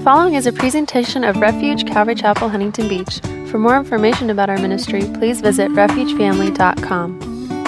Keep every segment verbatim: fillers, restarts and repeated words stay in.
following is a presentation of Refuge Calvary Chapel, Huntington Beach. For more information about our ministry, please visit refuge family dot com.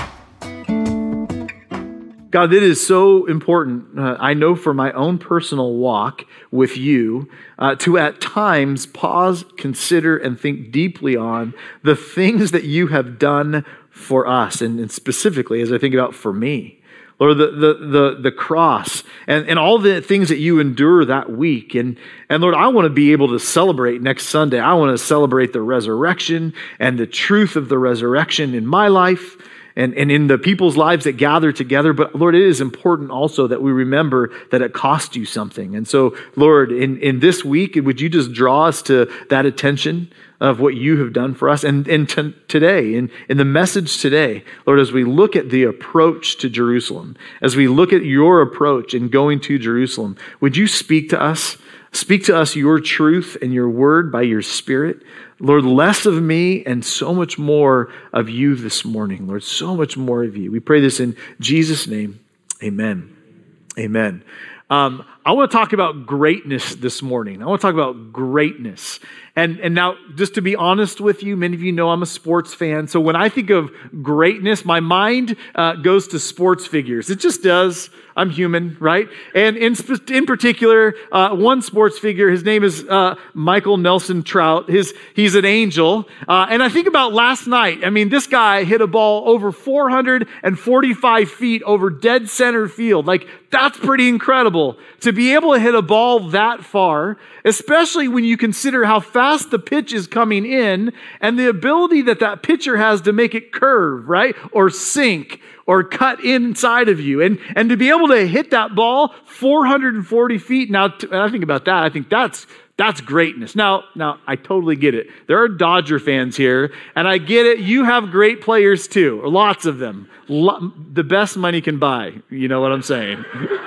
God, it is so important, uh, I know for my own personal walk with you, uh, to at times pause, consider, and think deeply on the things that you have done for us, and, and specifically as I think about for me. Lord, the the the, the cross and, and all the things that you endure that week. And, and Lord, I want to be able to celebrate next Sunday. I want to celebrate the resurrection and the truth of the resurrection in my life and, and in the people's lives that gather together. But Lord, it is important also that we remember that it cost you something. And so, Lord, in, in this week, would you just draw us to that attention of what you have done for us? And, and t- today, in, in the message today, Lord, as we look at the approach to Jerusalem, as we look at your approach in going to Jerusalem, would you speak to us? Speak to us your truth and your word by your Spirit. Lord, less of me and so much more of you this morning. Lord, so much more of you. We pray this in Jesus' name. Amen. Amen. Um, I want to talk about greatness this morning. I want to talk about greatness. And, and now, just to be honest with you, many of you know I'm a sports fan. So when I think of greatness, my mind uh, goes to sports figures. It just does. I'm human, right? And in, in particular, uh, one sports figure, his name is uh, Michael Nelson Trout. His, he's an angel. Uh, and I think about last night. I mean, this guy hit a ball over four hundred forty-five feet over dead center field. Like, that's pretty incredible to be able to hit a ball that far, especially when you consider how fast the pitch is coming in and the ability that that pitcher has to make it curve, right? Or sink or cut inside of you. And, and to be able to hit that ball four hundred forty feet. Now, when I think about that, I think that's That's greatness. Now, now I totally get it. There are Dodger fans here, and I get it. You have great players too, or lots of them. Lo- the best money can buy. You know what I'm saying?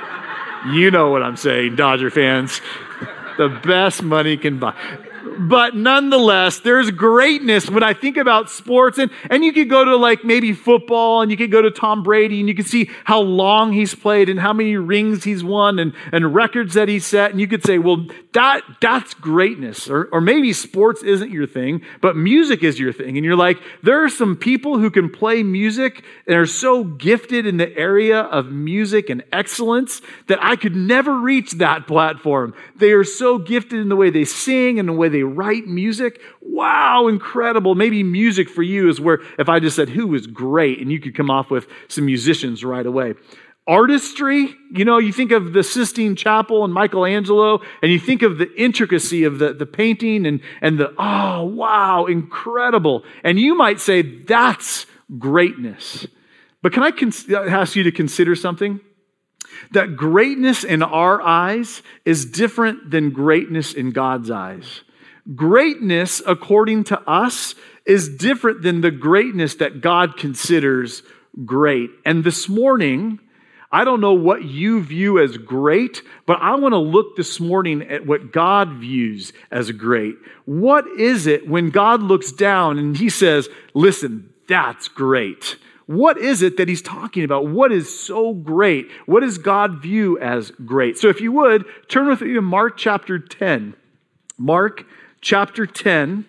You know what I'm saying, Dodger fans. The best money can buy. But nonetheless, there's greatness when I think about sports. And, and you could go to like maybe football, and you could go to Tom Brady, and you can see how long he's played and how many rings he's won and, and records that he's set. And you could say, well, that that's greatness. Or, or maybe sports isn't your thing, but music is your thing. And you're like, there are some people who can play music and are so gifted in the area of music and excellence that I could never reach that platform. They are so gifted in the way they sing and the way they write music. Wow, incredible. Maybe music for you is where if I just said who is great, and you could come off with some musicians right away. Artistry, you know, you think of the Sistine Chapel and Michelangelo, and you think of the intricacy of the, the painting and, and the, oh, wow, incredible. And you might say that's greatness. But can I cons- ask you to consider something? That greatness in our eyes is different than greatness in God's eyes. Greatness, according to us, is different than the greatness that God considers great. And this morning, I don't know what you view as great, but I want to look this morning at what God views as great. What is it when God looks down and he says, listen, that's great? What is it that he's talking about? What is so great? What does God view as great? So if you would, turn with me to Mark chapter ten. Mark chapter ten,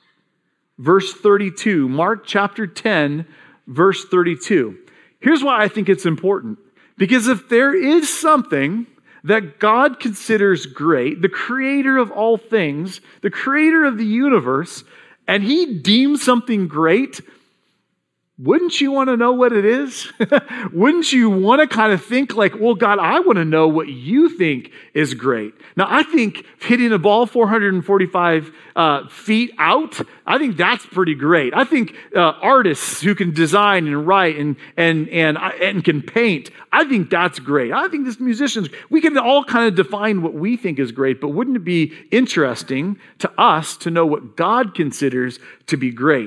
verse thirty-two. Mark chapter ten, verse thirty-two. Here's why I think it's important. Because if there is something that God considers great, the creator of all things, the creator of the universe, and he deems something great, wouldn't you want to know what it is? Wouldn't you want to kind of think like, well, God, I want to know what you think is great. Now, I think hitting a ball four hundred forty-five uh, feet out, I think that's pretty great. I think uh, artists who can design and write and, and, and, and can paint, I think that's great. I think this musicians, we can all kind of define what we think is great, but wouldn't it be interesting to us to know what God considers to be great?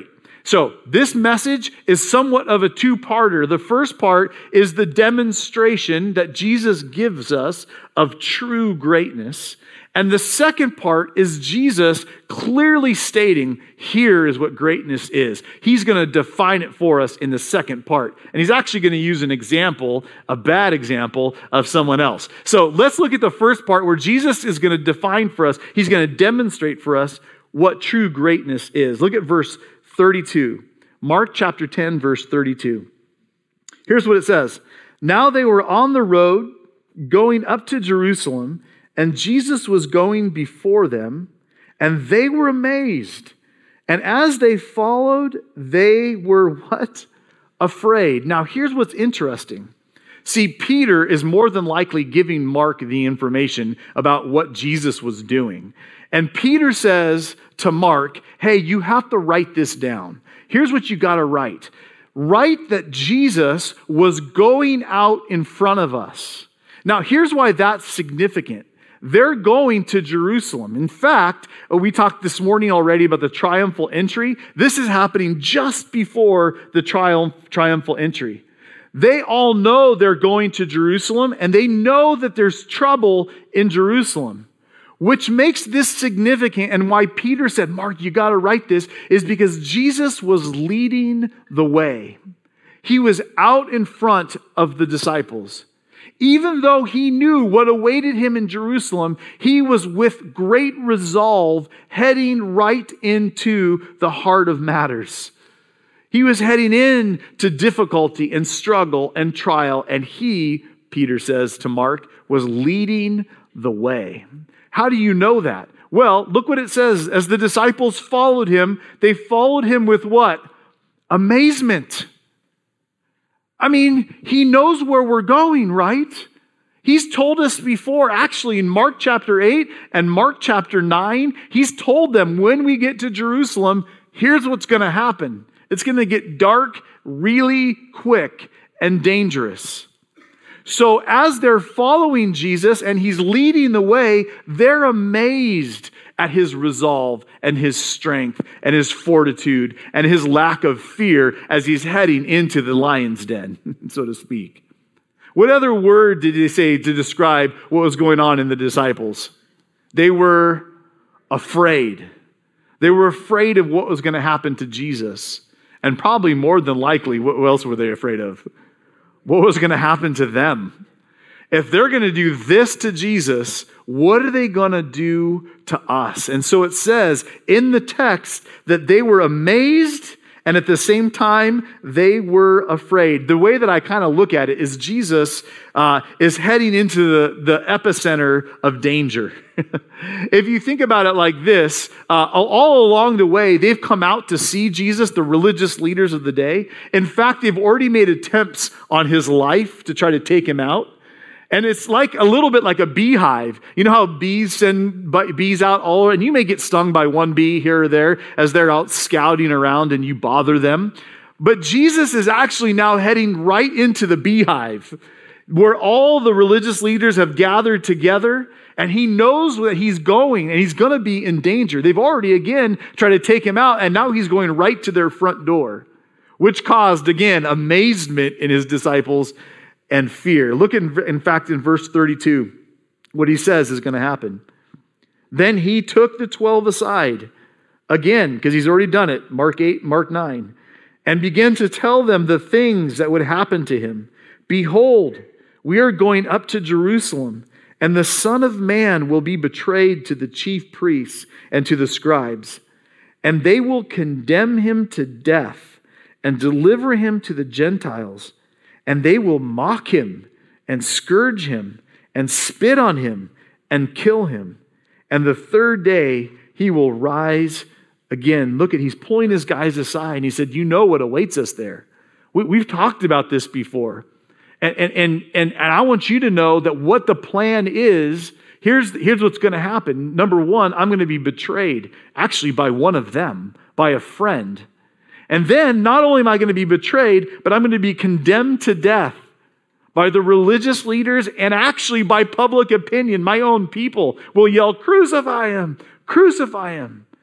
So this message is somewhat of a two-parter. The first part is the demonstration that Jesus gives us of true greatness. And the second part is Jesus clearly stating, here is what greatness is. He's going to define it for us in the second part. And he's actually going to use an example, a bad example of someone else. So let's look at the first part where Jesus is going to define for us, he's going to demonstrate for us what true greatness is. Look at verse thirty-two. Mark chapter ten, verse thirty-two. Here's what it says. Now they were on the road going up to Jerusalem, and Jesus was going before them, and they were amazed. And as they followed, they were what? Afraid. Now, here's what's interesting. See, Peter is more than likely giving Mark the information about what Jesus was doing. And Peter says to Mark, hey, you have to write this down. Here's what you got to write. Write that Jesus was going out in front of us. Now, here's why that's significant. They're going to Jerusalem. In fact, we talked this morning already about the triumphal entry. This is happening just before the triumph, triumphal entry. They all know they're going to Jerusalem, and they know that there's trouble in Jerusalem, which makes this significant. And why Peter said, Mark, you got to write this, is because Jesus was leading the way. He was out in front of the disciples. Even though he knew what awaited him in Jerusalem, he was with great resolve heading right into the heart of matters. He was heading in to difficulty and struggle and trial, and he, Peter says to Mark, was leading the way. How do you know that? Well, look what it says. As the disciples followed him, they followed him with what? Amazement. I mean, he knows where we're going, right? He's told us before, actually in Mark chapter eight and Mark chapter nine, he's told them when we get to Jerusalem, here's what's going to happen. It's going to get dark really quick and dangerous. So as they're following Jesus and he's leading the way, they're amazed at his resolve and his strength and his fortitude and his lack of fear as he's heading into the lion's den, so to speak. What other word did he say to describe what was going on in the disciples? They were afraid. They were afraid of what was going to happen to Jesus. And probably more than likely, what else were they afraid of? What was going to happen to them? If they're going to do this to Jesus, what are they going to do to us? And so it says in the text that they were amazed and at the same time they were afraid. The way that I kind of look at it is Jesus uh, is heading into the, the epicenter of danger. If you think about it like this, uh, all along the way, they've come out to see Jesus, the religious leaders of the day. In fact, they've already made attempts on his life to try to take him out. And it's like a little bit like a beehive. You know how bees send bees out all over, and you may get stung by one bee here or there as they're out scouting around and you bother them. But Jesus is actually now heading right into the beehive where all the religious leaders have gathered together, and he knows that he's going and he's going to be in danger. They've already, again, tried to take him out, and now he's going right to their front door, which caused, again, amazement in his disciples and fear. Look, in, in fact, in verse thirty-two, what he says is going to happen. Then he took the twelve aside, again, because he's already done it, Mark eight, Mark nine, and began to tell them the things that would happen to him. Behold, we are going up to Jerusalem, and the Son of Man will be betrayed to the chief priests and to the scribes, and they will condemn him to death and deliver him to the Gentiles. And they will mock him and scourge him and spit on him and kill him. And the third day he will rise again. Look at, he's pulling his guys aside. And he said, you know what awaits us there. We, we've talked about this before. And, and, and, and, and I want you to know that what the plan is, here's, here's what's going to happen. Number one, I'm going to be betrayed, actually by one of them, by a friend. And then not only am I going to be betrayed, but I'm going to be condemned to death by the religious leaders and actually by public opinion. My own people will yell, crucify him, crucify him.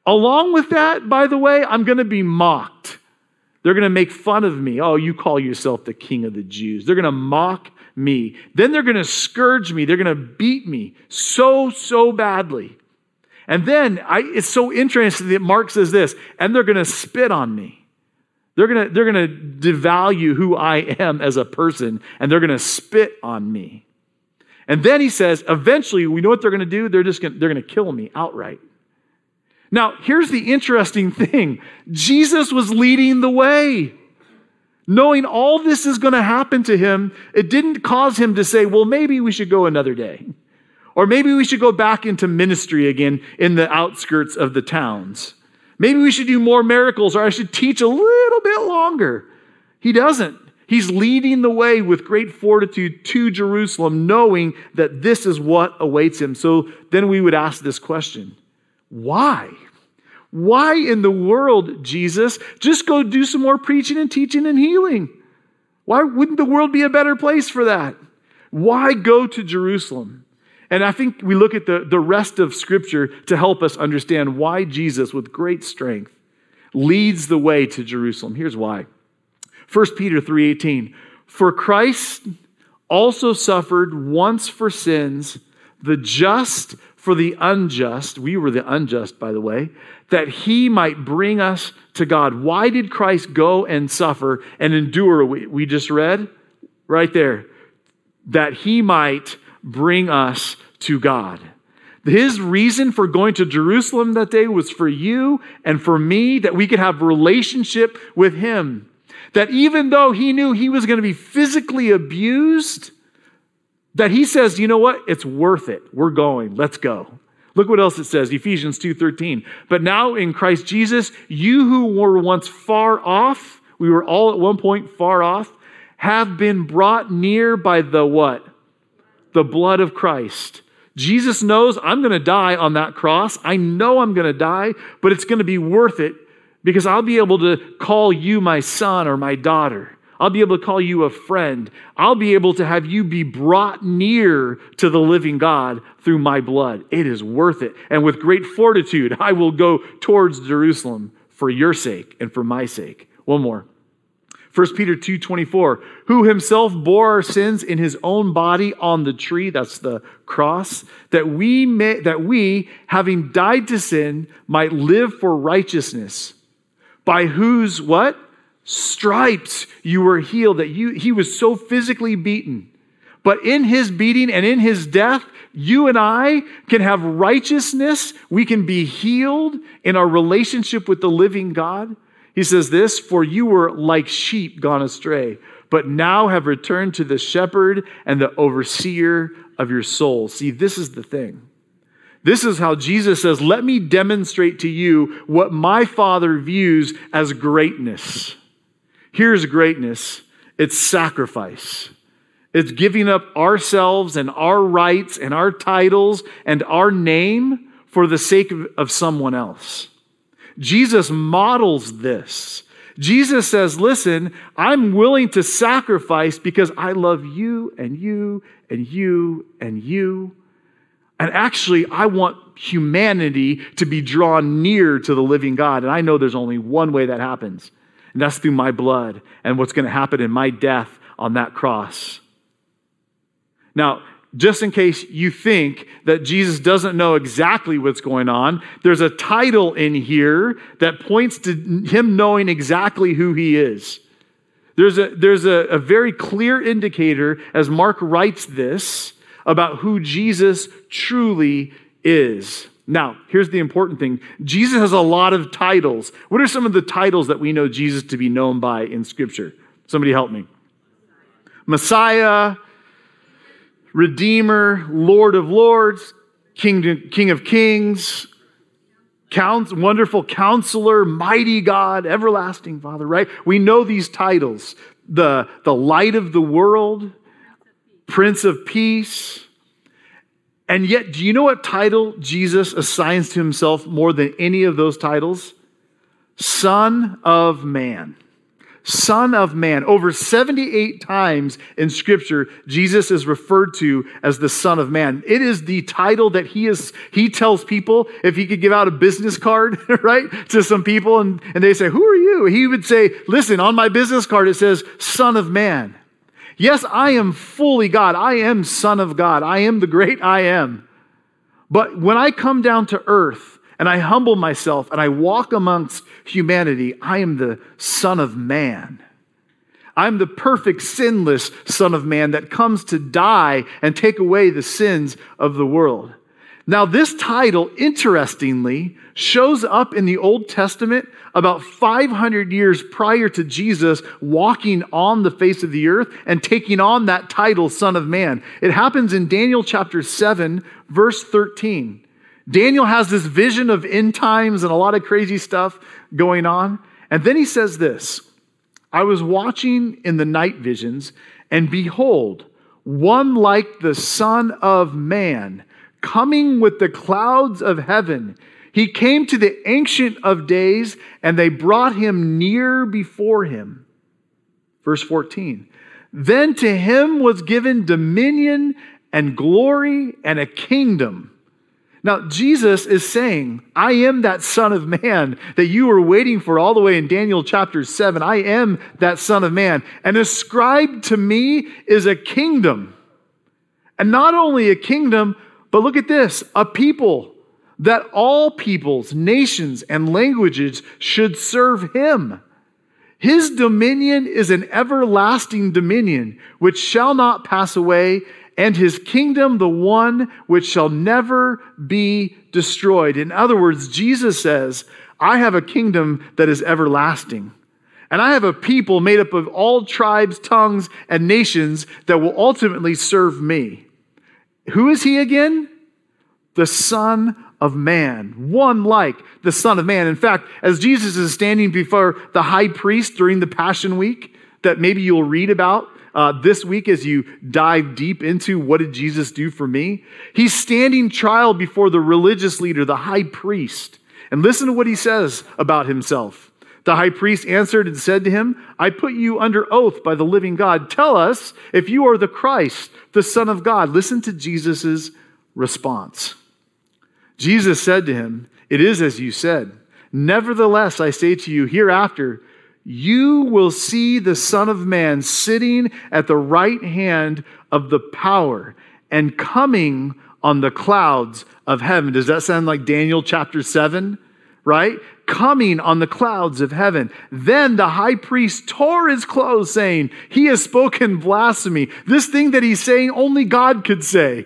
Along with that, by the way, I'm going to be mocked. They're going to make fun of me. Oh, you call yourself the king of the Jews. They're going to mock me. Then they're going to scourge me. They're going to beat me so, so badly. And then I, it's so interesting that Mark says this, and they're going to spit on me. They're going to, they're going to devalue who I am as a person, and they're going to spit on me. And then he says, eventually, we know what they're going to do. They're just going, they're going to kill me outright. Now, here's the interesting thing. Jesus was leading the way. Knowing all this is going to happen to him, it didn't cause him to say, well, maybe we should go another day. Or maybe we should go back into ministry again in the outskirts of the towns. Maybe we should do more miracles, or I should teach a little bit longer. He doesn't. He's leading the way with great fortitude to Jerusalem, knowing that this is what awaits him. So then we would ask this question. Why? Why in the world, Jesus? Just go do some more preaching and teaching and healing. Why wouldn't the world be a better place for that? Why go to Jerusalem? And I think we look at the, the rest of Scripture to help us understand why Jesus, with great strength, leads the way to Jerusalem. Here's why. First Peter three eighteen. For Christ also suffered once for sins, the just for the unjust. We were the unjust, by the way, that he might bring us to God. Why did Christ go and suffer and endure? We, we just read right there. That he might bring us to God. His reason for going to Jerusalem that day was for you and for me, that we could have relationship with him. That even though he knew he was going to be physically abused, that he says, you know what? It's worth it. We're going. Let's go. Look what else it says, Ephesians two thirteen. But now in Christ Jesus, you who were once far off, we were all at one point far off, have been brought near by the what? The blood of Christ. Jesus knows I'm going to die on that cross. I know I'm going to die, but it's going to be worth it because I'll be able to call you my son or my daughter. I'll be able to call you a friend. I'll be able to have you be brought near to the living God through my blood. It is worth it. And with great fortitude, I will go towards Jerusalem for your sake and for my sake. One more. First Peter two twenty-four, who himself bore our sins in his own body on the tree, that's the cross, that we may, that we, having died to sin, might live for righteousness, by whose what? Stripes you were healed. That you he was so physically beaten. But in his beating and in his death, you and I can have righteousness. We can be healed in our relationship with the living God. He says this, for you were like sheep gone astray, but now have returned to the shepherd and the overseer of your soul. See, this is the thing. This is how Jesus says, let me demonstrate to you what my Father views as greatness. Here's greatness. It's sacrifice. It's giving up ourselves and our rights and our titles and our name for the sake of, of someone else. Jesus models this. Jesus says, listen, I'm willing to sacrifice because I love you and you and you and you. And actually, I want humanity to be drawn near to the living God. And I know there's only one way that happens. And that's through my blood and what's going to happen in my death on that cross. Now, just in case you think that Jesus doesn't know exactly what's going on, there's a title in here that points to him knowing exactly who he is. There's a, there's a, a very clear indicator as Mark writes this about who Jesus truly is. Now, here's the important thing. Jesus has a lot of titles. What are some of the titles that we know Jesus to be known by in Scripture? Somebody help me. Messiah, Redeemer, Lord of Lords, King, King of Kings, Counsel, Wonderful Counselor, Mighty God, Everlasting Father, right? We know these titles. The, the Light of the World, Prince of Peace. And yet, do you know what title Jesus assigns to himself more than any of those titles? Son of Man. Son of Man. Over seventy-eight times in Scripture, Jesus is referred to as the Son of Man. It is the title that he is. He tells people, if he could give out a business card, right, to some people, and, and they say, who are you? He would say, listen, on my business card it says, Son of Man. Yes, I am fully God. I am Son of God. I am the great I am. But when I come down to earth, and I humble myself and I walk amongst humanity, I am the Son of Man. I'm the perfect, sinless Son of Man that comes to die and take away the sins of the world. Now, this title, interestingly, shows up in the Old Testament about five hundred years prior to Jesus walking on the face of the earth and taking on that title, Son of Man. It happens in Daniel chapter seven, verse thirteen. Daniel has this vision of end times and a lot of crazy stuff going on. And then he says this, I was watching in the night visions, and behold, one like the Son of Man, coming with the clouds of heaven. He came to the Ancient of Days, and they brought him near before him. Verse fourteen, then to him was given dominion and glory and a kingdom. Now, Jesus is saying, I am that Son of Man that you were waiting for all the way in Daniel chapter seven. I am that Son of Man. And ascribed to me is a kingdom. And not only a kingdom, but look at this, a people that all peoples, nations, and languages should serve him. His dominion is an everlasting dominion which shall not pass away, and his kingdom the one which shall never be destroyed. In other words, Jesus says, I have a kingdom that is everlasting. And I have a people made up of all tribes, tongues, and nations that will ultimately serve me. Who is he again? The Son of Man, one like the Son of Man. In fact, as Jesus is standing before the high priest during the Passion Week, that maybe you'll read about Uh, this week as you dive deep into what did Jesus do for me, he's standing trial before the religious leader, the high priest. And listen to what he says about himself. The high priest answered and said to him, I put you under oath by the living God. Tell us if you are the Christ, the Son of God. Listen to Jesus' response. Jesus said to him, it is as you said. Nevertheless, I say to you, hereafter, you will see the Son of Man sitting at the right hand of the power and coming on the clouds of heaven. Does that sound like Daniel chapter seven? Right? Coming on the clouds of heaven. Then the high priest tore his clothes, saying, he has spoken blasphemy. This thing that he's saying, only God could say.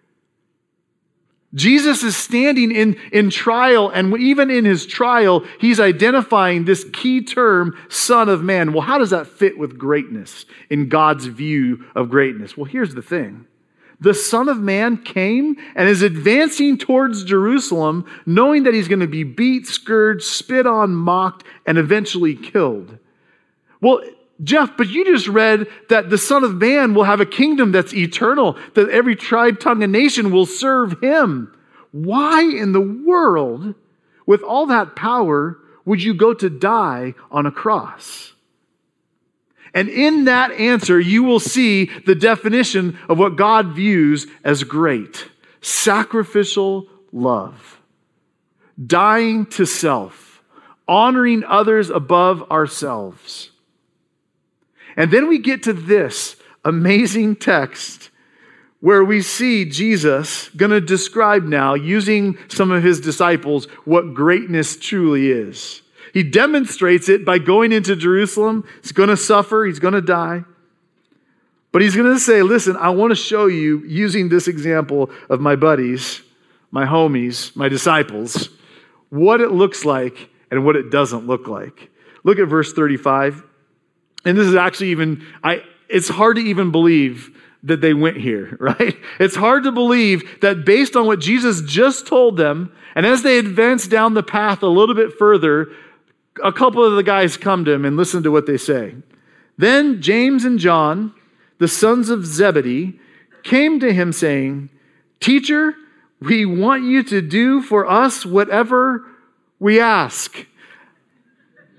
Jesus is standing in, in trial, and even in his trial, he's identifying this key term, Son of Man. Well, how does that fit with greatness in God's view of greatness? Well, here's the thing. The Son of Man came and is advancing towards Jerusalem, knowing that he's going to be beat, scourged, spit on, mocked, and eventually killed. Well, Jeff, but you just read that the Son of Man will have a kingdom that's eternal, that every tribe, tongue, and nation will serve him. Why in the world, with all that power, would you go to die on a cross? And in that answer, you will see the definition of what God views as great. Sacrificial love. Dying to self. Honoring others above ourselves. And then we get to this amazing text where we see Jesus going to describe now, using some of his disciples, what greatness truly is. He demonstrates it by going into Jerusalem. He's going to suffer. He's going to die. But he's going to say, listen, I want to show you, using this example of my buddies, my homies, my disciples, what it looks like and what it doesn't look like. Look at verse thirty-five. And this is actually even, I. it's hard to even believe that they went here, right? It's hard to believe that based on what Jesus just told them, and as they advance down the path a little bit further, a couple of the guys come to him and listen to what they say. Then James and John, the sons of Zebedee, came to him saying, Teacher, we want you to do for us whatever we ask.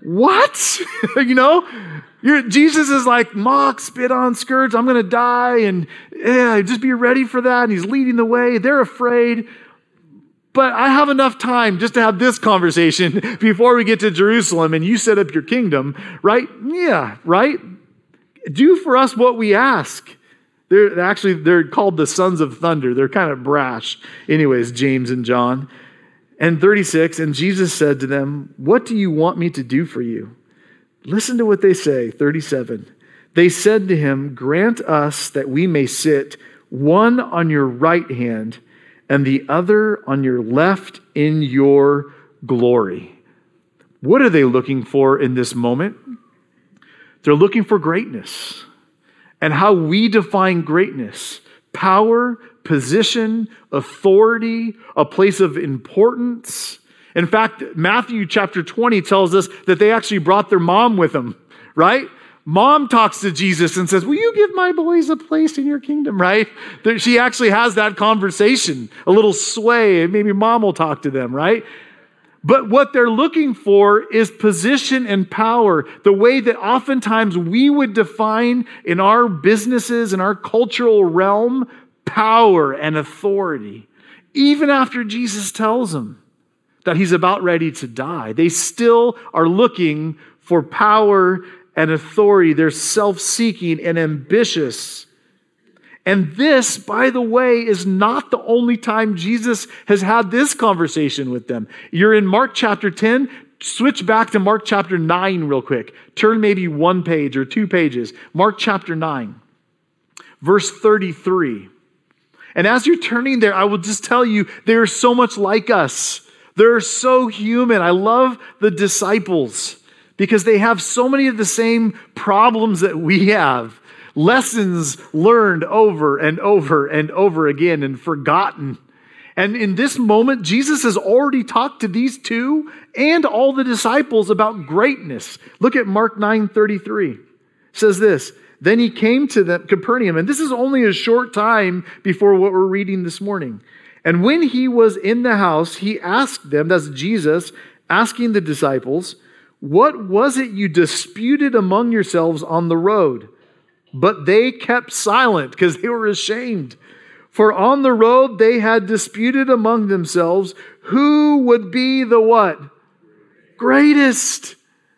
what? you know, You're, Jesus is like, mock, spit on, scourge, I'm going to die, and yeah, just be ready for that. And he's leading the way. They're afraid. But I have enough time just to have this conversation before we get to Jerusalem and you set up your kingdom, right? Yeah, right? Do for us what we ask. They're actually, they're called the sons of thunder. They're kind of brash. Anyways, James and John. And thirty-six, and Jesus said to them, what do you want me to do for you? Listen to what they say, thirty-seven. They said to him, grant us that we may sit one on your right hand and the other on your left in your glory. What are they looking for in this moment? They're looking for greatness. And how we define greatness: power, position, authority, a place of importance. In fact, Matthew chapter twenty tells us that they actually brought their mom with them, right? Mom talks to Jesus and says, will you give my boys a place in your kingdom, right? She actually has that conversation, a little sway. Maybe mom will talk to them, right? But what they're looking for is position and power, the way that oftentimes we would define in our businesses, in our cultural realm, power and authority. Even after Jesus tells them that he's about ready to die, they still are looking for power and authority. They're self-seeking and ambitious. And this, by the way, is not the only time Jesus has had this conversation with them. You're in Mark chapter ten. Switch back to Mark chapter nine real quick. Turn maybe one page or two pages. Mark chapter nine, verse thirty-three. And as you're turning there, I will just tell you, they're so much like us. They're so human. I love the disciples because they have so many of the same problems that we have. Lessons learned over and over and over again and forgotten. And in this moment, Jesus has already talked to these two and all the disciples about greatness. Look at Mark nine thirty-three. It says this, then he came to the Capernaum, and this is only a short time before what we're reading this morning. And when he was in the house, he asked them, that's Jesus, asking the disciples, what was it you disputed among yourselves on the road? But they kept silent because they were ashamed. For on the road they had disputed among themselves who would be the what? Greatest.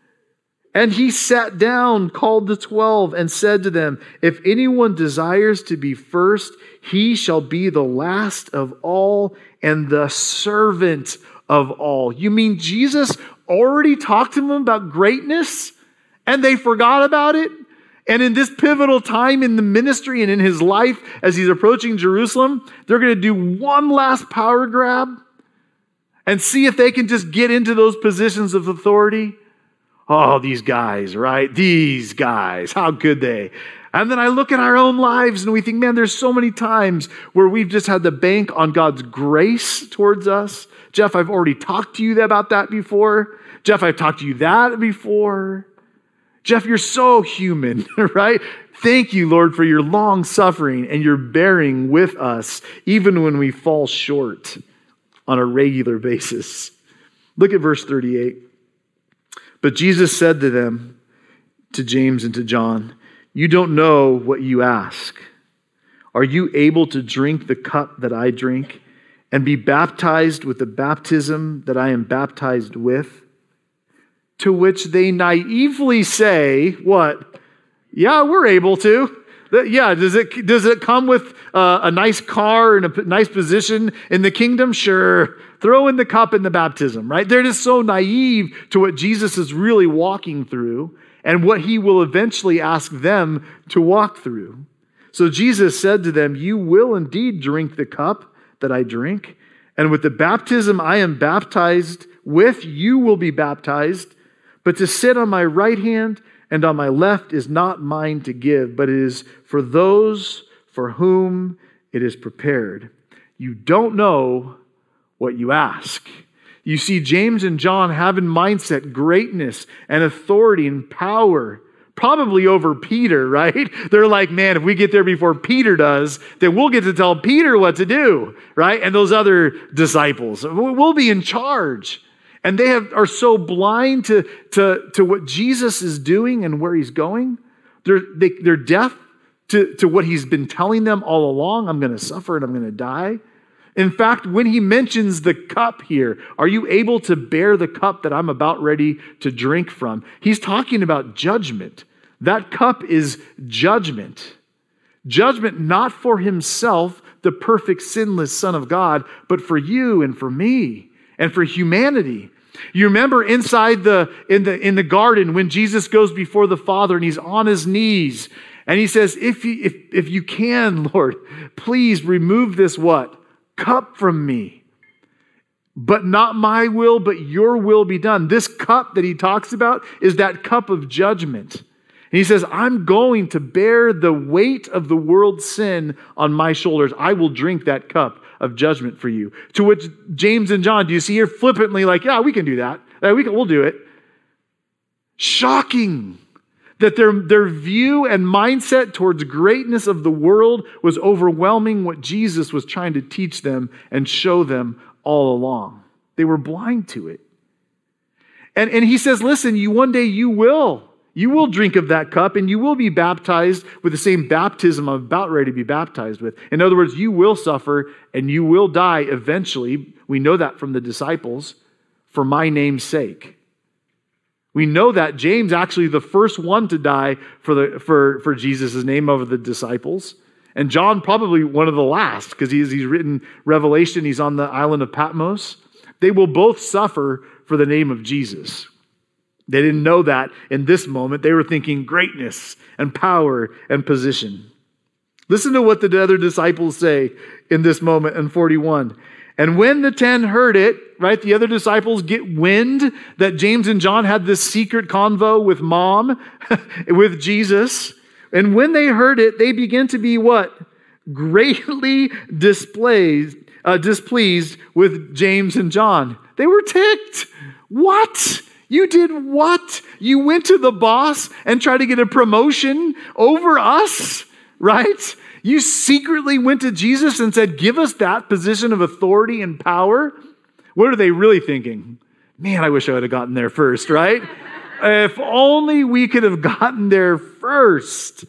And he sat down, called the twelve, and said to them, if anyone desires to be first, he shall be the last of all and the servant of all. You mean Jesus already talked to them about greatness and they forgot about it? And in this pivotal time in the ministry and in his life, as he's approaching Jerusalem, they're going to do one last power grab and see if they can just get into those positions of authority. Oh, these guys, right? These guys, how could they? And then I look at our own lives and we think, man, there's so many times where we've just had to bank on God's grace towards us. Jeff, I've already talked to you about that before. Jeff, I've talked to you that before. Jeff, you're so human, right? Thank you, Lord, for your long suffering and your bearing with us, even when we fall short on a regular basis. Look at verse thirty-eight. But Jesus said to them, to James and to John, you don't know what you ask. Are you able to drink the cup that I drink and be baptized with the baptism that I am baptized with? To which they naively say, what? Yeah, we're able to. Yeah, does it, does it come with uh, a nice car and a nice position in the kingdom? Sure. Throw in the cup and the baptism, right? They're just so naive to what Jesus is really walking through and what he will eventually ask them to walk through. So Jesus said to them, you will indeed drink the cup that I drink, and with the baptism I am baptized with, you will be baptized. But to sit on my right hand and on my left is not mine to give, but it is for those for whom it is prepared. You don't know what you ask. You see, James and John have in mindset greatness and authority and power, probably over Peter, right? They're like, man, if we get there before Peter does, then we'll get to tell Peter what to do, right? And those other disciples, we'll be in charge. And they have, are so blind to, to, to what Jesus is doing and where he's going. They're, they, they're deaf to, to what he's been telling them all along. I'm going to suffer and I'm going to die. In fact, when he mentions the cup here, are you able to bear the cup that I'm about ready to drink from? He's talking about judgment. That cup is judgment. Judgment not for himself, the perfect, sinless Son of God, but for you and for me and for humanity. You remember inside the in the in the garden when Jesus goes before the Father and he's on his knees and he says, if you, if, if you can, Lord, please remove this what? Cup from me. But not my will, but your will be done. This cup that he talks about is that cup of judgment. And he says, I'm going to bear the weight of the world's sin on my shoulders. I will drink that cup of judgment for you. To which James and John, do you see here flippantly like, yeah, we can do that. We can, we'll do it. Shocking that their, their view and mindset towards greatness of the world was overwhelming what Jesus was trying to teach them and show them all along. They were blind to it. And, and he says, listen, you one day you will. You will drink of that cup and you will be baptized with the same baptism I'm about ready to be baptized with. In other words, you will suffer and you will die eventually. We know that from the disciples for my name's sake. We know that James actually the first one to die for the for, for Jesus' name over the disciples. And John probably one of the last because he's, he's written Revelation. He's on the island of Patmos. They will both suffer for the name of Jesus. They didn't know that in this moment. They were thinking greatness and power and position. Listen to what the other disciples say in this moment in forty-one. And when the ten heard it, right, the other disciples get wind that James and John had this secret convo with mom, with Jesus. And when they heard it, they began to be what? Greatly displeased, uh, displeased with James and John. They were ticked. What? You did what? You went to the boss and tried to get a promotion over us, right? You secretly went to Jesus and said, give us that position of authority and power. What are they really thinking? Man, I wish I would have gotten there first, right? If only we could have gotten there first.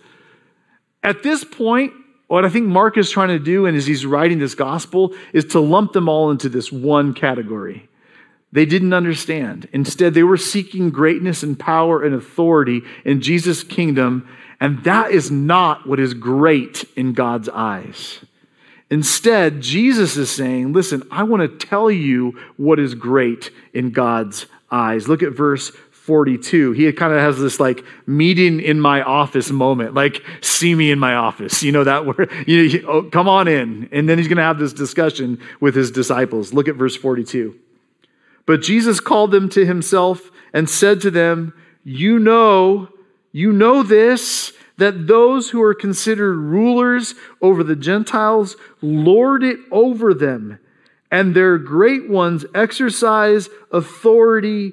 At this point, what I think Mark is trying to do, and as he's writing this gospel, is to lump them all into this one category. They didn't understand. Instead, they were seeking greatness and power and authority in Jesus' kingdom, and that is not what is great in God's eyes. Instead, Jesus is saying, listen, I want to tell you what is great in God's eyes. Look at verse forty-two. He kind of has this like meeting in my office moment, like see me in my office. You know that where you, you oh, come on in. And then he's going to have this discussion with his disciples. Look at verse forty-two. But Jesus called them to himself and said to them, you know, you know this, that those who are considered rulers over the Gentiles lord it over them, and their great ones exercise authority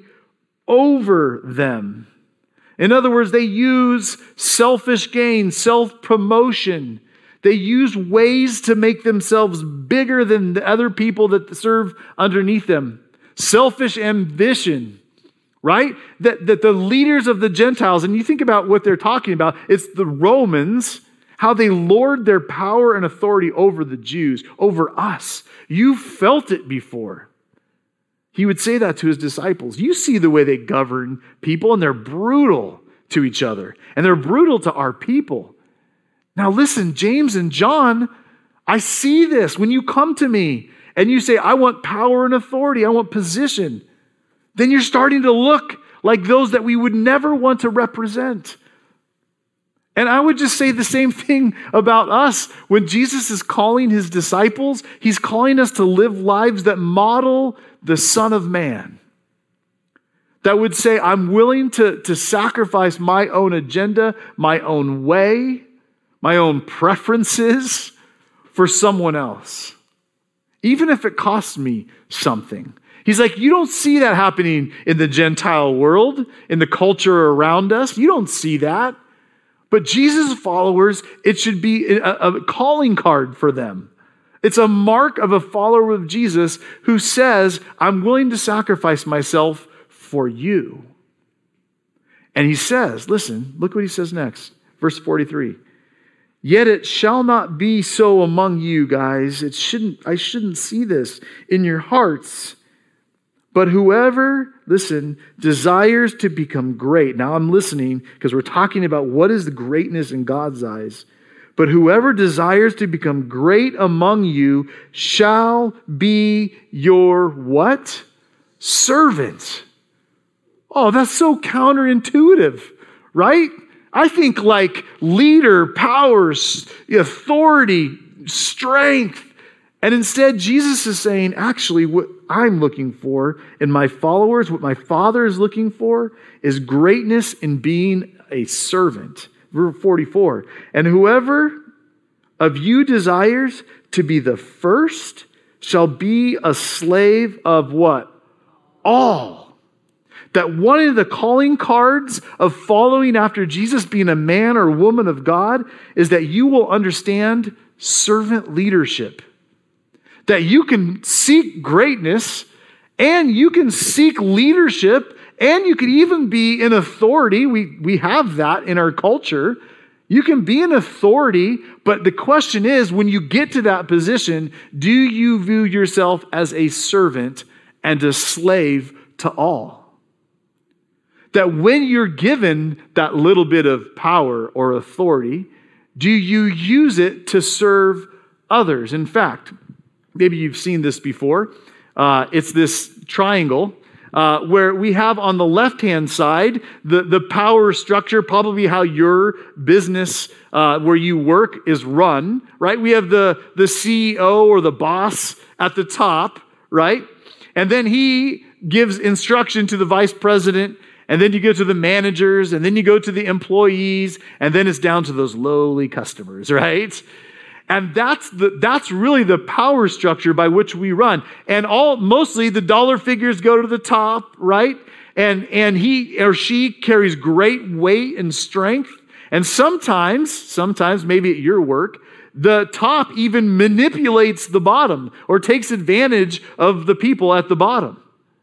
over them. In other words, they use selfish gain, self-promotion. They use ways to make themselves bigger than the other people that serve underneath them. Selfish ambition, right? That, that the leaders of the Gentiles, and you think about what they're talking about, it's the Romans, how they lord their power and authority over the Jews, over us. You felt it before. He would say that to his disciples. You see the way they govern people, and they're brutal to each other, and they're brutal to our people. Now listen, James and John, I see this when you come to me and you say, I want power and authority, I want position, then you're starting to look like those that we would never want to represent. And I would just say the same thing about us. When Jesus is calling his disciples, he's calling us to live lives that model the Son of Man. That would say, I'm willing to, to sacrifice my own agenda, my own way, my own preferences for someone else. Even if it costs me something. He's like, you don't see that happening in the Gentile world, in the culture around us. You don't see that. But Jesus' followers, it should be a, a calling card for them. It's a mark of a follower of Jesus who says, I'm willing to sacrifice myself for you. And he says, listen, look what he says next. Verse forty-three. Yet it shall not be so among you, guys. It shouldn't, I shouldn't see this in your hearts. But whoever, listen, desires to become great. Now I'm listening because we're talking about what is the greatness in God's eyes. But whoever desires to become great among you shall be your what? Servant. Oh, that's so counterintuitive, right? I think like leader, powers, authority, strength. And instead, Jesus is saying, actually, what I'm looking for in my followers, what my Father is looking for, is greatness in being a servant. Verse forty-four, and whoever of you desires to be the first shall be a slave of what? All. That one of the calling cards of following after Jesus, being a man or woman of God, is that you will understand servant leadership. That you can seek greatness and you can seek leadership and you could even be in authority. We, we have that in our culture. You can be in authority, but the question is, when you get to that position, do you view yourself as a servant and a slave to all? That when you're given that little bit of power or authority, do you use it to serve others? In fact, maybe you've seen this before. Uh, it's this triangle uh, where we have on the left-hand side the, the power structure, probably how your business uh, where you work is run, right? We have the, the C E O or the boss at the top, right? And then he gives instruction to the vice president, and then you go to the managers, and then you go to the employees, and then it's down to those lowly customers, right? And that's the that's really the power structure by which we run. And all mostly the dollar figures go to the top, right? And and he or she carries great weight and strength. And sometimes, sometimes maybe at your work, the top even manipulates the bottom or takes advantage of the people at the bottom.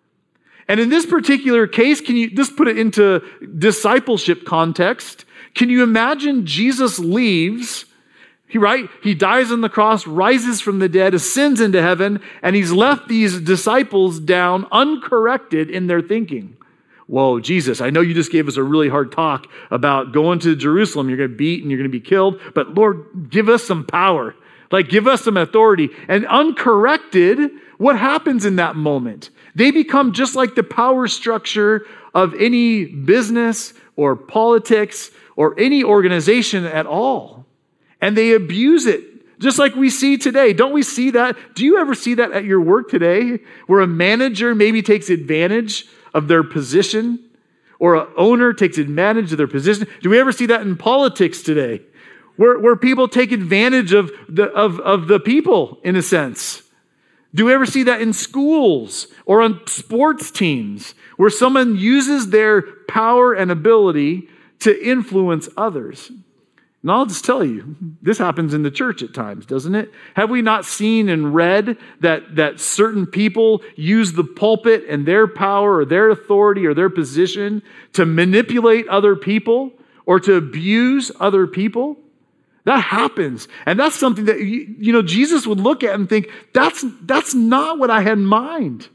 And in this particular case, can you just put it into discipleship context? Can you imagine Jesus leaves? He, right? He dies on the cross, rises from the dead, ascends into heaven, and he's left these disciples down uncorrected in their thinking. Whoa, Jesus, I know you just gave us a really hard talk about going to Jerusalem. You're going to beat and you're going to be killed, but Lord, give us some power. Like, give us some authority. And uncorrected, what happens in that moment? They become just like the power structure of any business or politics or any organization at all. And they abuse it, just like we see today. Don't we see that? Do you ever see that at your work today, where a manager maybe takes advantage of their position, or an owner takes advantage of their position? Do we ever see that in politics today, where, where people take advantage of the, of, of the people, in a sense? Do we ever see that in schools or on sports teams, where someone uses their power and ability to influence others? And I'll just tell you, this happens in the church at times, doesn't it? Have we not seen and read that, that certain people use the pulpit and their power or their authority or their position to manipulate other people or to abuse other people? That happens. And that's something that, you know, Jesus would look at and think, that's, that's not what I had in mind.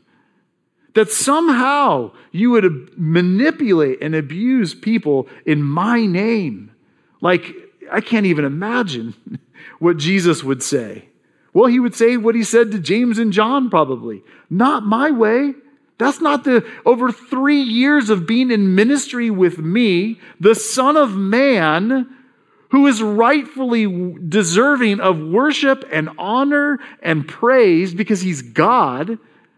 That somehow you would manipulate and abuse people in my name. Like, I can't even imagine what Jesus would say. Well, he would say what he said to James and John probably. Not my way. That's not the, over three years of being in ministry with me, the Son of Man, who is rightfully deserving of worship and honor and praise because he's God.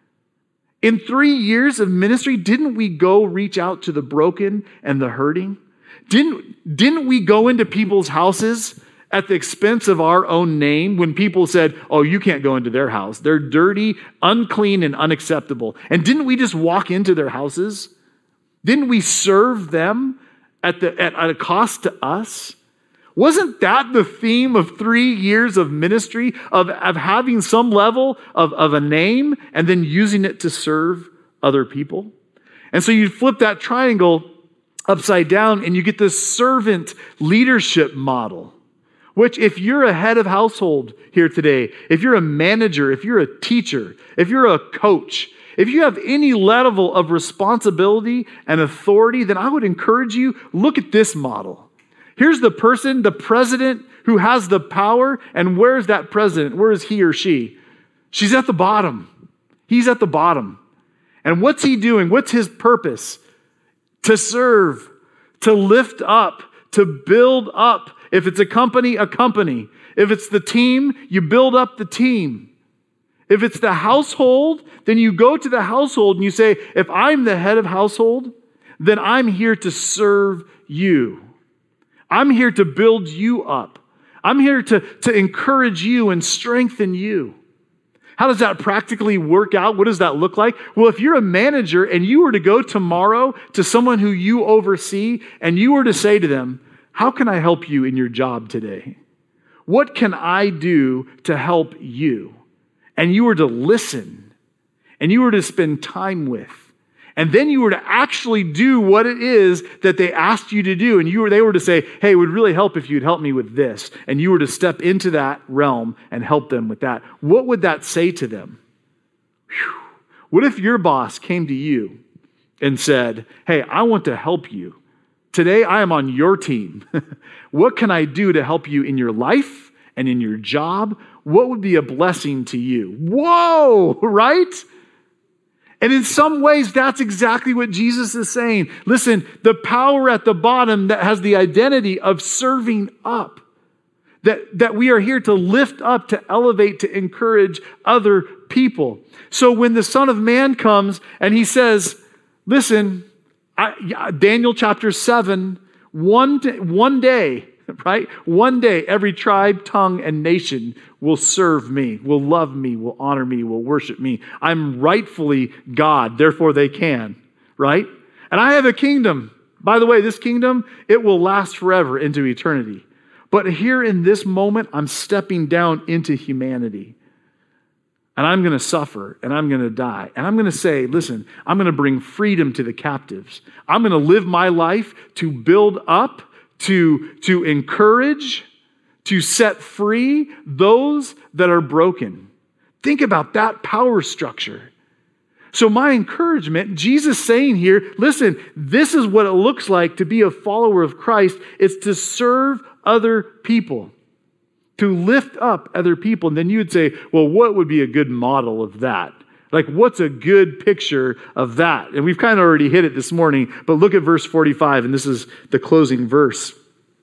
In three years of ministry, didn't we go reach out to the broken and the hurting? Didn't, didn't we go into people's houses at the expense of our own name when people said, oh, you can't go into their house. They're dirty, unclean, and unacceptable. And didn't we just walk into their houses? Didn't we serve them at, the, at, at a cost to us? Wasn't that the theme of three years of ministry, of, of having some level of, of a name and then using it to serve other people? And so you flip that triangle upside down and you get this servant leadership model, which if you're a head of household here today, if you're a manager, if you're a teacher, if you're a coach, if you have any level of responsibility and authority, then I would encourage you, look at this model. Here's the person, the president who has the power, and where's that president? Where is he or she? She's at the bottom. He's at the bottom. And what's he doing? What's his purpose? To serve, to lift up, to build up. If it's a company, a company. If it's the team, you build up the team. If it's the household, then you go to the household and you say, if I'm the head of household, then I'm here to serve you. I'm here to build you up. I'm here to, to encourage you and strengthen you. How does that practically work out? What does that look like? Well, if you're a manager and you were to go tomorrow to someone who you oversee and you were to say to them, how can I help you in your job today? What can I do to help you? And you were to listen and you were to spend time with. And then you were to actually do what it is that they asked you to do. And you were, they were to say, hey, it would really help if you'd help me with this. And you were to step into that realm and help them with that. What would that say to them? Whew. What if your boss came to you and said, hey, I want to help you. Today I am on your team. What can I do to help you in your life and in your job? What would be a blessing to you? Whoa, right? And in some ways, that's exactly what Jesus is saying. Listen, the power at the bottom that has the identity of serving up, that, that we are here to lift up, to elevate, to encourage other people. So when the Son of Man comes and he says, listen, I, Daniel chapter seven, one, one day, right? One day, every tribe, tongue, and nation will serve me, will love me, will honor me, will worship me. I'm rightfully God, therefore they can, right? And I have a kingdom. By the way, this kingdom, it will last forever into eternity. But here in this moment, I'm stepping down into humanity. And I'm going to suffer, and I'm going to die. And I'm going to say, listen, I'm going to bring freedom to the captives. I'm going to live my life to build up, to, to encourage, to set free those that are broken. Think about that power structure. So my encouragement, Jesus saying here, listen, this is what it looks like to be a follower of Christ. It's to serve other people, to lift up other people. And then you would say, well, what would be a good model of that? Like, what's a good picture of that? And we've kind of already hit it this morning, but look at verse forty-five, and this is the closing verse.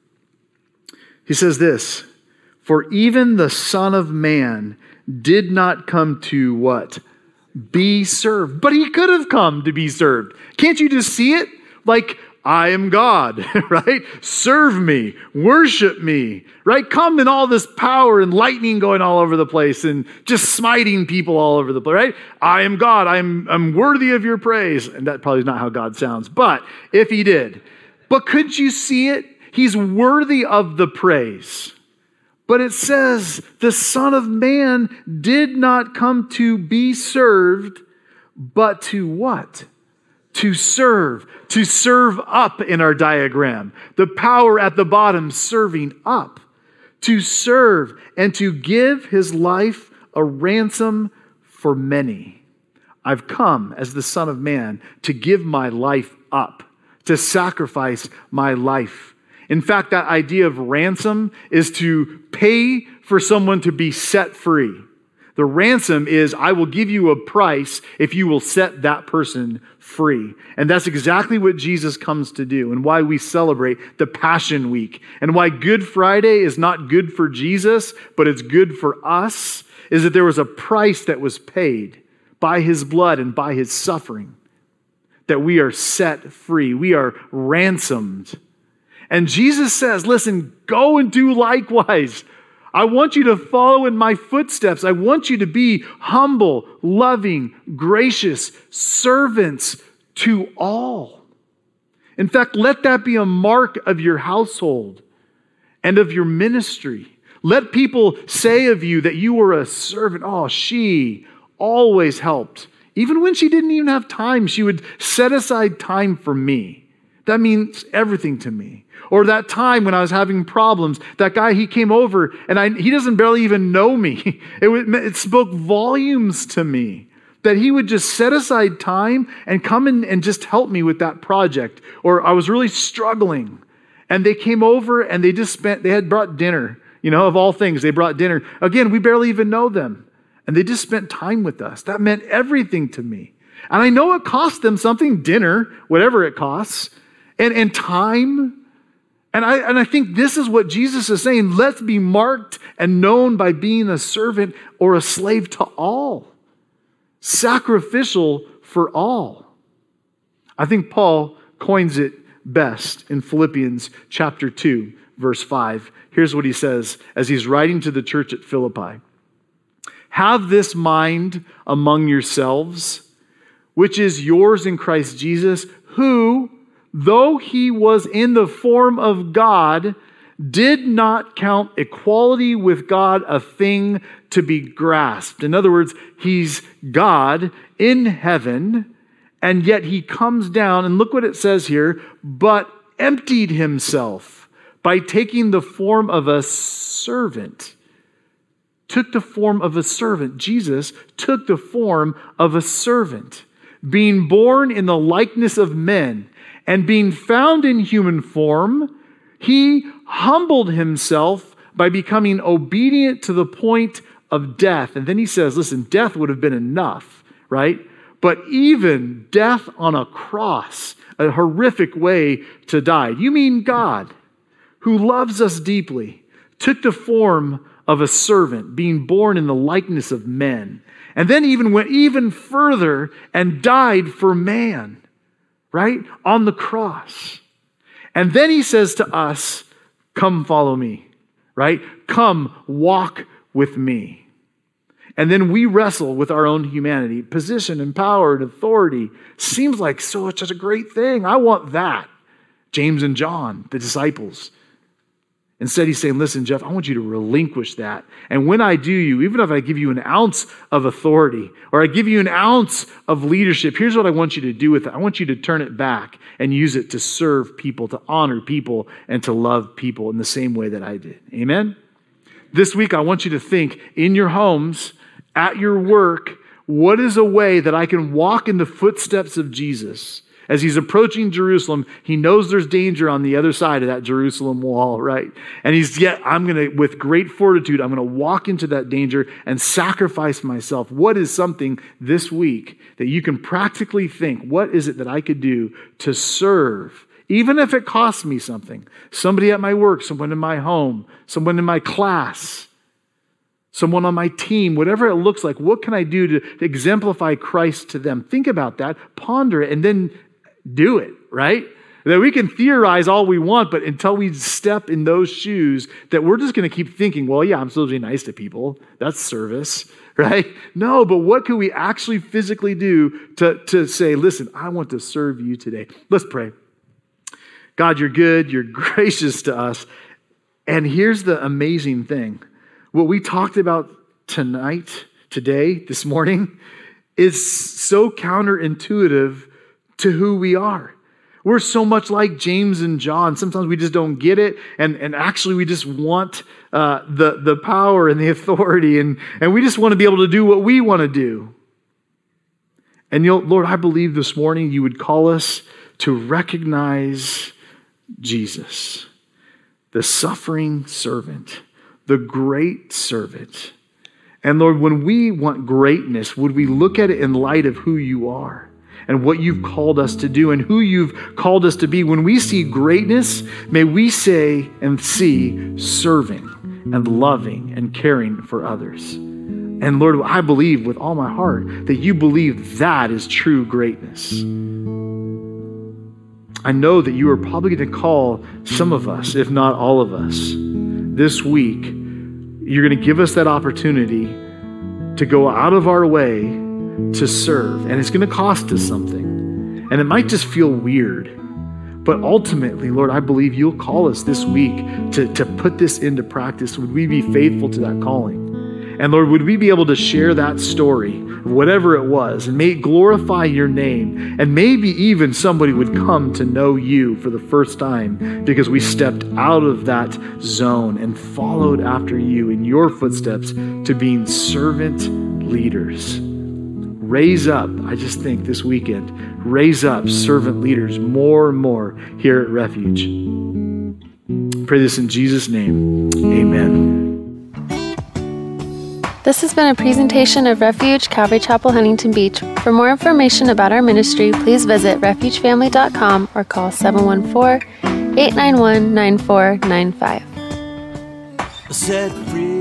He says this, for even the Son of Man did not come to what? Be served. But he could have come to be served. Can't you just see it? Like, I am God, right? Serve me, worship me, right? Come in all this power and lightning going all over the place and just smiting people all over the place, right? I am God, I'm, I'm worthy of your praise. And that probably is not how God sounds, but if he did. But could you see it? He's worthy of the praise. But it says the Son of Man did not come to be served, but to what? To serve, to serve up in our diagram. The power at the bottom, serving up. To serve and to give his life a ransom for many. I've come as the Son of Man to give my life up, to sacrifice my life. In fact, that idea of ransom is to pay for someone to be set free. The ransom is, I will give you a price if you will set that person free. And that's exactly what Jesus comes to do, and why we celebrate the Passion Week, and why Good Friday is not good for Jesus, but it's good for us, is that there was a price that was paid by his blood and by his suffering, that we are set free. We are ransomed. And Jesus says, listen, go and do likewise. I want you to follow in my footsteps. I want you to be humble, loving, gracious servants to all. In fact, let that be a mark of your household. and of your ministry. Let people say of you that you were a servant. Oh, she always helped. Even when she didn't even have time, she would set aside time for me. That means everything to me. Or that time when I was having problems, that guy, he came over and I, he doesn't barely even know me. It, was, it spoke volumes to me that he would just set aside time and come in and just help me with that project. Or I was really struggling and they came over and they just spent, they had brought dinner, you know, of all things, they brought dinner. Again, we barely even know them. And they just spent time with us. That meant everything to me. And I know it cost them something, dinner, whatever it costs, and, and time. And I, and I think this is what Jesus is saying. Let's be marked and known by being a servant or a slave to all. Sacrificial for all. I think Paul coins it best in Philippians chapter two, verse five. Here's what he says as he's writing to the church at Philippi. Have this mind among yourselves, which is yours in Christ Jesus, who, though he was in the form of God, did not count equality with God a thing to be grasped. In other words, he's God in heaven, and yet he comes down, and look what it says here, but emptied himself by taking the form of a servant. Took the form of a servant. Jesus took the form of a servant, being born in the likeness of men, and being found in human form, he humbled himself by becoming obedient to the point of death. And then he says, listen, death would have been enough, right? But even death on a cross, a horrific way to die. You mean God, who loves us deeply, took the form of a servant, being born in the likeness of men, and then even went even further and died for man, right? On the cross. And then he says to us, come follow me, right? Come walk with me. And then we wrestle with our own humanity. Position and power and authority seems like so such a great thing. I want that. James and John, the disciples. Instead, he's saying, listen, Jeff, I want you to relinquish that. And when I do you, even if I give you an ounce of authority or I give you an ounce of leadership, here's what I want you to do with it. I want you to turn it back and use it to serve people, to honor people, and to love people in the same way that I did. Amen? This week, I want you to think in your homes, at your work, what is a way that I can walk in the footsteps of Jesus? As he's approaching Jerusalem, he knows there's danger on the other side of that Jerusalem wall, right? And he's yet, I'm going to, with great fortitude, I'm going to walk into that danger and sacrifice myself. What is something this week that you can practically think, what is it that I could do to serve, even if it costs me something? Somebody at my work, someone in my home, someone in my class, someone on my team, whatever it looks like, what can I do to, to exemplify Christ to them? Think about that, ponder it, and then do it, right? That we can theorize all we want, but until we step in those shoes, that we're just going to keep thinking, well, yeah, I'm supposed to be nice to people. That's service, right? No, but what can we actually physically do to, to say, listen, I want to serve you today? Let's pray. God, you're good. You're gracious to us. And here's the amazing thing. What we talked about tonight, today, this morning, is so counterintuitive to who we are. We're so much like James and John. Sometimes we just don't get it, and, and actually we just want uh, the, the power and the authority, and, and we just want to be able to do what we want to do. And you'll, Lord, I believe this morning you would call us to recognize Jesus, the suffering servant, the great servant. And Lord, when we want greatness, would we look at it in light of who you are and what you've called us to do and who you've called us to be? When we see greatness, may we say and see serving and loving and caring for others. And Lord, I believe with all my heart that you believe that is true greatness. I know that you are probably going to call some of us, if not all of us, this week. You're going to give us that opportunity to go out of our way to serve. And it's going to cost us something. And it might just feel weird. But ultimately, Lord, I believe you'll call us this week to, to put this into practice. Would we be faithful to that calling? And Lord, would we be able to share that story, whatever it was, and may it glorify your name, and maybe even somebody would come to know you for the first time because we stepped out of that zone and followed after you in your footsteps to being servant leaders. Raise up, I just think this weekend, raise up servant leaders more and more here at Refuge. Pray this in Jesus' name, amen. This has been a presentation of Refuge Calvary Chapel, Huntington Beach. For more information about our ministry, please visit refuge family dot com or call seven one four, eight nine one, nine four nine five. Set free.